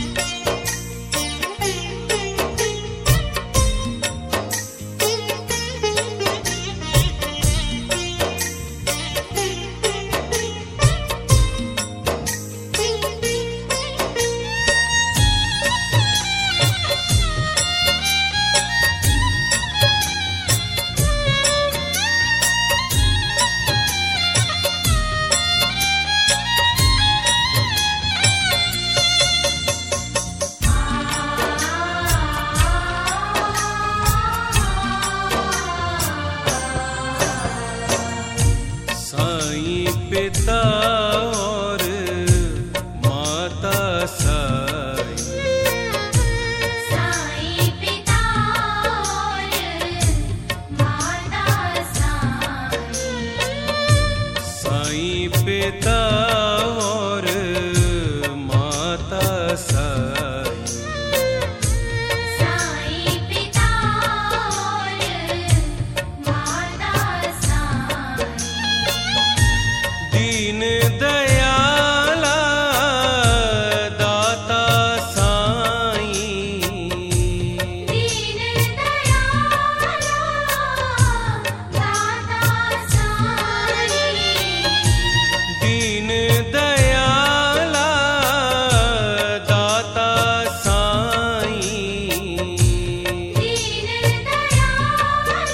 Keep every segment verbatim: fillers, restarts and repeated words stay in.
पिता और माता साई, साई पिता और माता साई, साई पिता और माता साई, साई पिता और माता साई, दीन दयाला दाता साई, दीन दयाला दाता साई, दीन दयाला दाता साई, दीन दयाला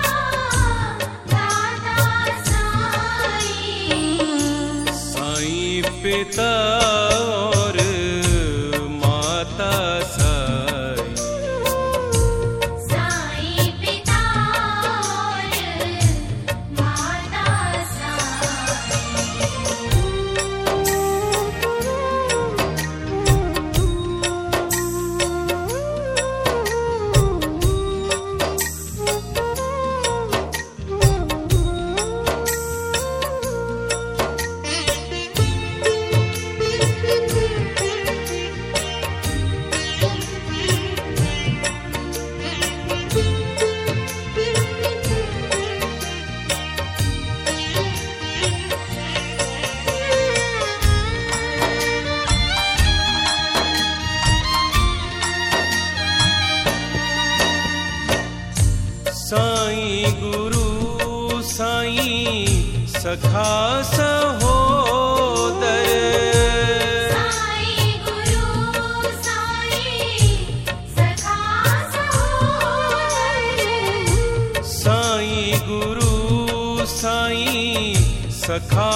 दाता साई, साई पिता और माता साई, साई पिता और माता साई गुरु साई सखा सहोदर, साई गुरु साई सखा सहोदर, साई गुरु साई सखा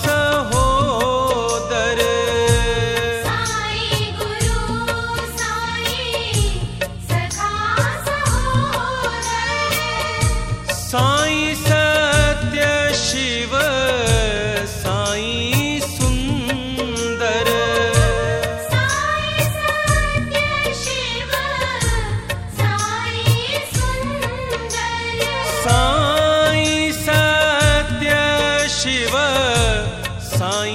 सहोदर, साई गुरु साई सखा सहोदर, साई सत्य शिव साई सुंदर, साई सत्य शिव साई सुंदर, साई सत्य शिव साई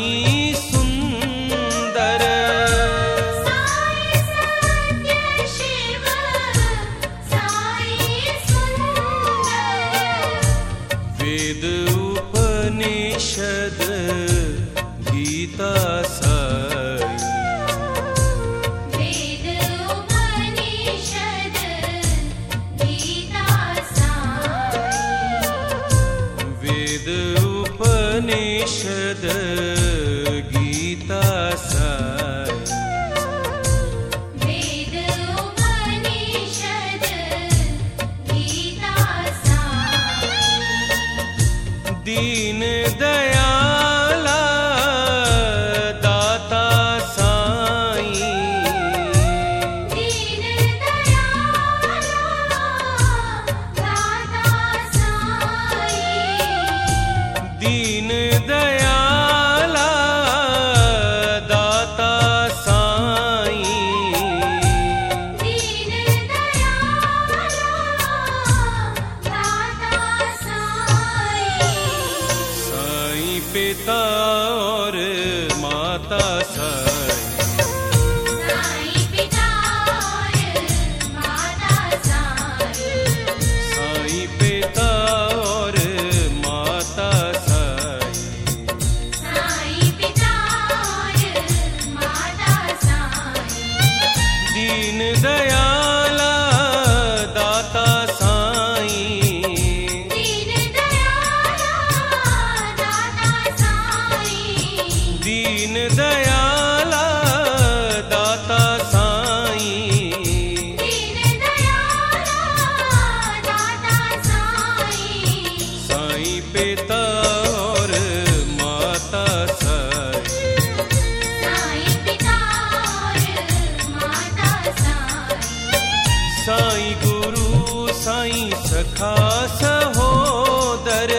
सखा सहोदर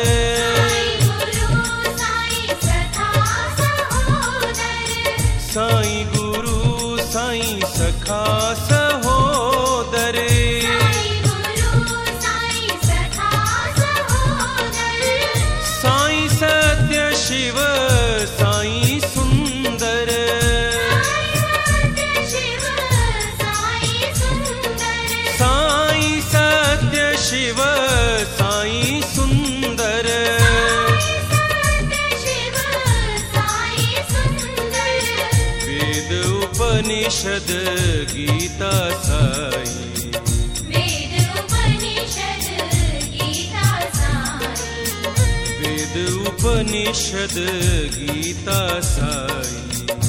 साईं गुरु साईं सखा सहोदर साईं गुरु साईं सखा सहोदर साईं साईं गुरु साईं सखा सहोदर सत्य शिव साईं सुंदर साईं सत्य शिव साईं सुंदर वेद उपनिषद गीता साई वेद उपनिषद गीता साई वेद उपनिषद गीता साई